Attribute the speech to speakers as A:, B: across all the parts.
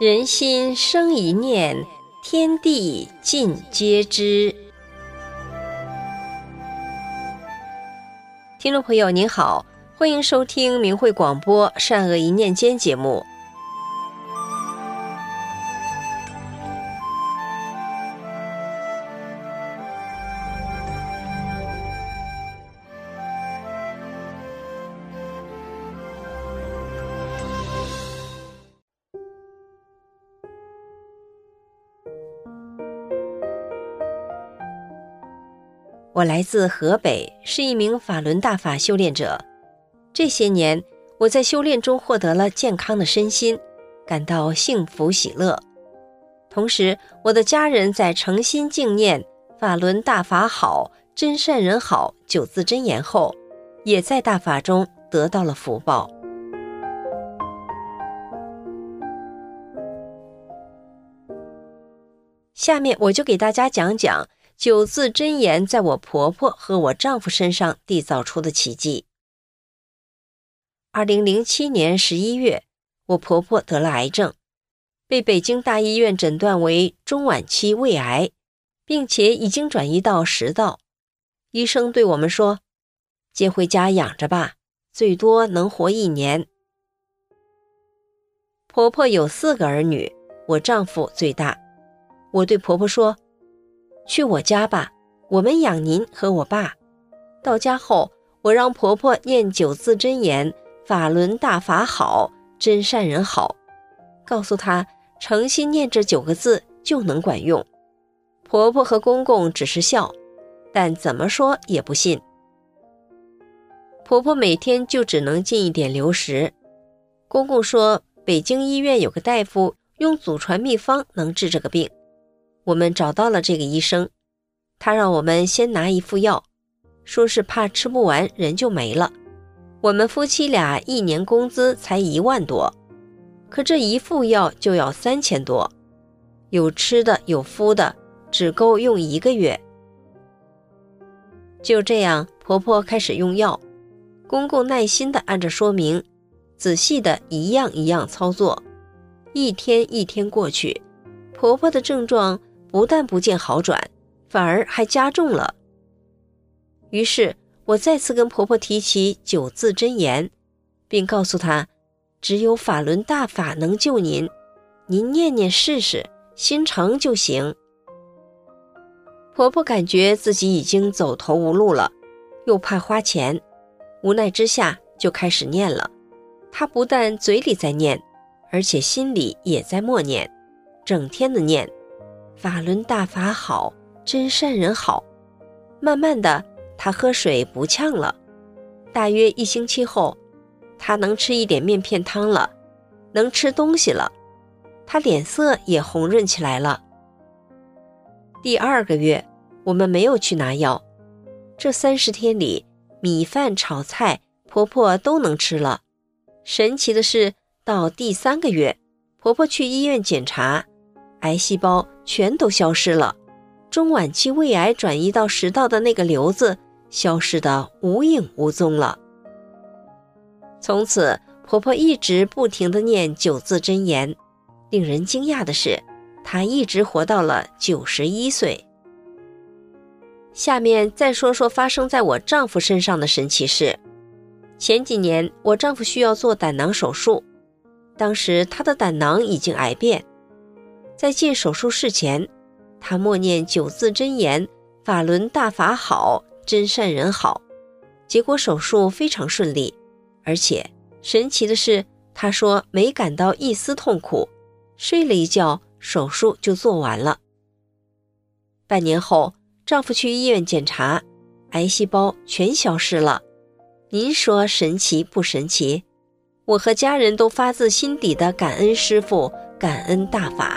A: 人心生一念，天地尽皆知。听众朋友您好，欢迎收听明慧广播善恶一念间节目。我来自河北，是一名法轮大法修炼者。这些年，我在修炼中获得了健康的身心，感到幸福喜乐。同时，我的家人在诚心敬念法轮大法好，真善人好9字真言后，也在大法中得到了福报。下面我就给大家讲讲9字真言在我婆婆和我丈夫身上缔造出的奇迹。2007年11月，我婆婆得了癌症，被北京大医院诊断为中晚期胃癌，并且已经转移到食道。医生对我们说，接回家养着吧，最多能活1年。婆婆有4个儿女，我丈夫最大。我对婆婆说，去我家吧，我们养您和我爸。到家后，我让婆婆念9字真言，法轮大法好，真善人好，告诉她诚心念这9个字就能管用。婆婆和公公只是笑，但怎么说也不信。婆婆每天就只能进一点流食。公公说北京医院有个大夫用祖传秘方能治这个病。我们找到了这个医生，他让我们先拿一副药，说是怕吃不完人就没了。我们夫妻俩1年工资才1万多，可这一副药就要3000多，有吃的有敷的，只够用1个月。就这样，婆婆开始用药，公公耐心地按着说明，仔细地一样一样操作。一天一天过去，婆婆的症状不但不见好转，反而还加重了。于是我再次跟婆婆提起9字真言，并告诉她，只有法轮大法能救您，您念念试试，心诚就行。婆婆感觉自己已经走投无路了，又怕花钱，无奈之下就开始念了。她不但嘴里在念，而且心里也在默念，整天的念法轮大法好，真善人好。慢慢的，她喝水不呛了，大约1星期后，她能吃一点面片汤了，能吃东西了，她脸色也红润起来了。第2个月，我们没有去拿药，这30天里，米饭炒菜婆婆都能吃了。神奇的是，到第3个月，婆婆去医院检查，癌细胞全都消失了，中晚期胃癌转移到食道的那个瘤子消失得无影无踪了。从此，婆婆一直不停地念9字真言，令人惊讶的是，她一直活到了91岁。下面再说说发生在我丈夫身上的神奇事。前几年，我丈夫需要做胆囊手术，当时他的胆囊已经癌变。在进手术室前，他默念9字真言，法轮大法好，真善人好。结果手术非常顺利，而且神奇的是，他说没感到一丝痛苦，睡了一觉，手术就做完了。半年后，丈夫去医院检查，癌细胞全消失了。您说神奇不神奇？我和家人都发自心底的感恩师父，感恩大法。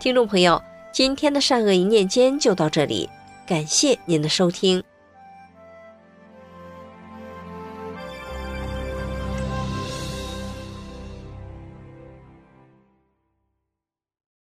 A: 听众朋友，今天的善恶一念间就到这里，感谢您的收听。